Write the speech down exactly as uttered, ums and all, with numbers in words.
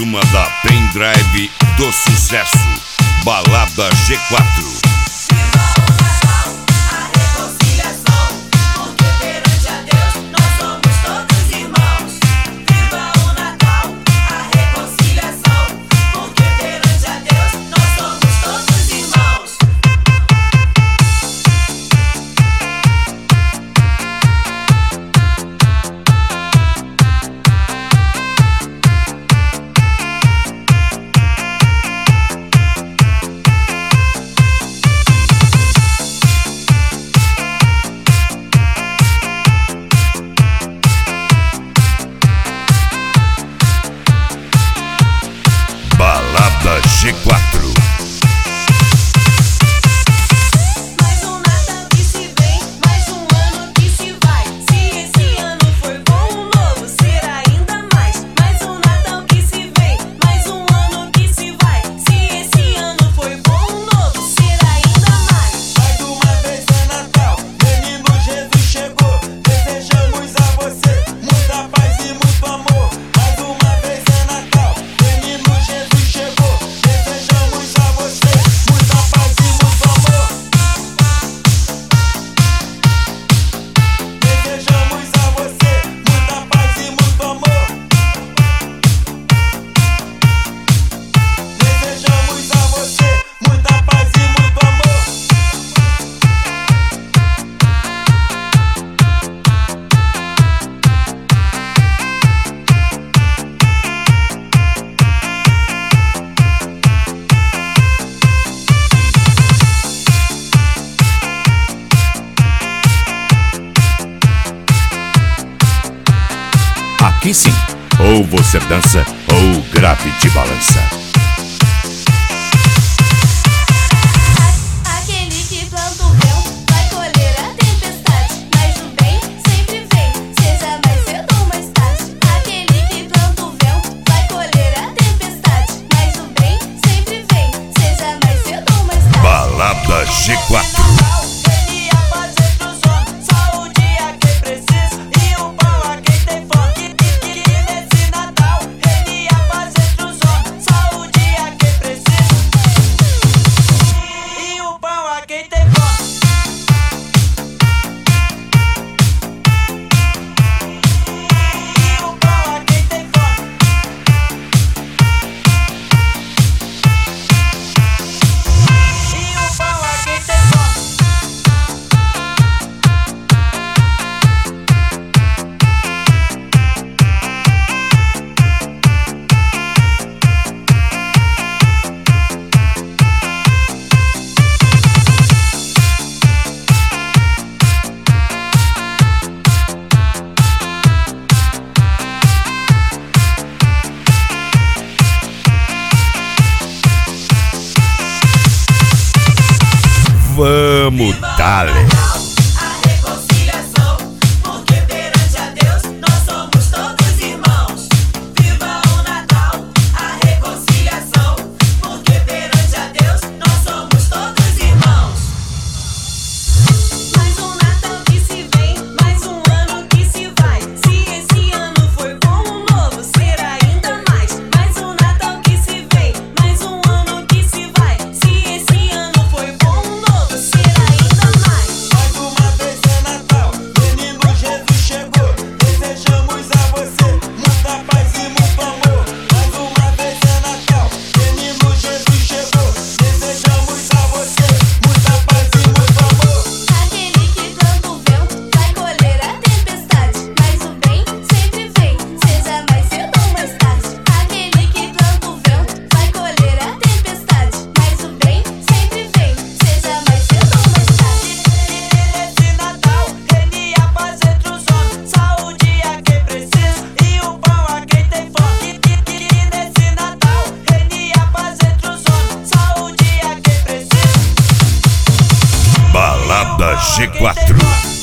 turma da Pendrive do sucesso, Balada G quatro. Balada G quatro. Mais um Natal que se vem, mais um ano que se vai. Se esse ano foi bom, um novo será ainda mais. Mais um Natal que se vem, mais um ano que se vai. Se esse ano foi bom, um novo será ainda mais. Mais uma vez é Natal, menino Jesus chegou. Desejamos a você muita paz e muito amor. Mais uma vez é Natal, menino Jesus chegou. Desejamos a você muita paz e muito amor. Desejamos a você muita paz e muito amor. Desejamos a você muita paz e muito amor. Aqui sim, ou você dança ou grave te balança. Aquele que planta o vento vai colher a tempestade. Mas o bem sempre vem, seja mais cedo ou mais tarde. Aquele que planta o vento vai colher a tempestade. Mas o bem sempre vem, seja mais cedo ou mais tarde. Balada G quatro. Ele a paz entre os homens, saúde a quem precisa e o pão a quem tem fome. E nesse Natal, ele a paz entre os homens, saúde a quem precisa e o pão a quem tem fome. E o pão a quem tem fome. E o pão a quem tem fome. Vamos, dale. A reconciliação, porque perante a Deus nós somos todos irmãos. Viva o Natal, a reconciliação, porque perante a Deus nós somos todos irmãos. Mais um Natal que se vem, mais um ano que se vai. Se esse ano foi bom, um novo será ainda mais. Mais um Natal que se vem, mais um ano que se vai. Se esse ano foi bom, um novo será ainda mais. Mais uma vez é Natal, menino Jesus chegou. Desejamos a você muita paz e muito amor. Mais uma vez é Natal, menino Jesus chegou. Desejamos a você muita paz e muito amor. Aquele que planta o vento vai colher a tempestade. Mas o bem sempre vem, seja mais cedo ou mais tarde. Aquele que planta o vento vai colher a tempestade. Mas o bem sempre vem, seja mais cedo ou mais tarde. Nesse Natal, ele a paz entre os homens, saúde a quem precisa e o pão a quem tem fome. E nesse Natal, ele a paz entre os homens, saúde a quem precisa. Balada G quatro.